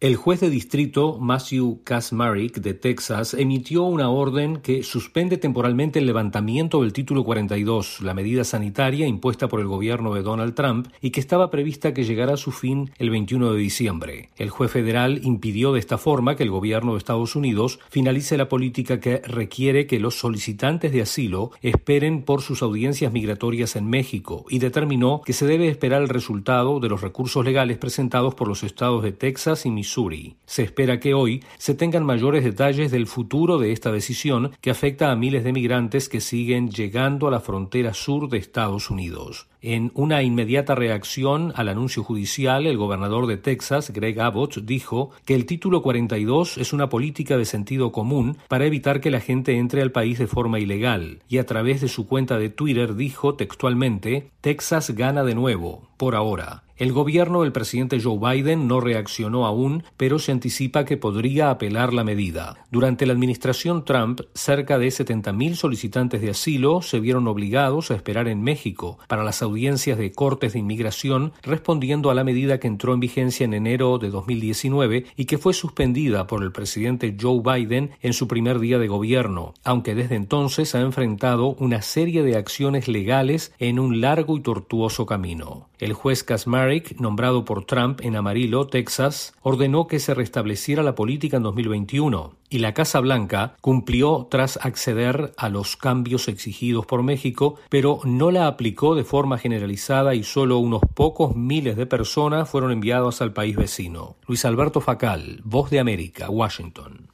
El juez de distrito Matthew Kacsmaryk de Texas emitió una orden que suspende temporalmente el levantamiento del Título 42, la medida sanitaria impuesta por el gobierno de Donald Trump y que estaba prevista que llegara a su fin el 21 de diciembre. El juez federal impidió de esta forma que el gobierno de Estados Unidos finalice la política que requiere que los solicitantes de asilo esperen por sus audiencias migratorias en México y determinó que se debe esperar el resultado de los recursos legales presentados por los estados de Texas y Missouri. Se espera que hoy se tengan mayores detalles del futuro de esta decisión que afecta a miles de migrantes que siguen llegando a la frontera sur de Estados Unidos. En una inmediata reacción al anuncio judicial, el gobernador de Texas, Greg Abbott, dijo que el Título 42 es una política de sentido común para evitar que la gente entre al país de forma ilegal, y a través de su cuenta de Twitter dijo textualmente: Texas gana de nuevo, por ahora. El gobierno del presidente Joe Biden no reaccionó aún, pero se anticipa que podría apelar la medida. Durante la administración Trump, cerca de 70.000 solicitantes de asilo se vieron obligados a esperar en México para las audiencias de cortes de inmigración, respondiendo a la medida que entró en vigencia en enero de 2019 y que fue suspendida por el presidente Joe Biden en su primer día de gobierno, aunque desde entonces ha enfrentado una serie de acciones legales en un largo y tortuoso camino. El juez Kacsmaryk, nombrado por Trump en Amarillo, Texas, ordenó que se restableciera la política en 2021 y la Casa Blanca cumplió tras acceder a los cambios exigidos por México, pero no la aplicó de forma generalizada y solo unos pocos miles de personas fueron enviadas al país vecino. Luis Alberto Facal, Voz de América, Washington.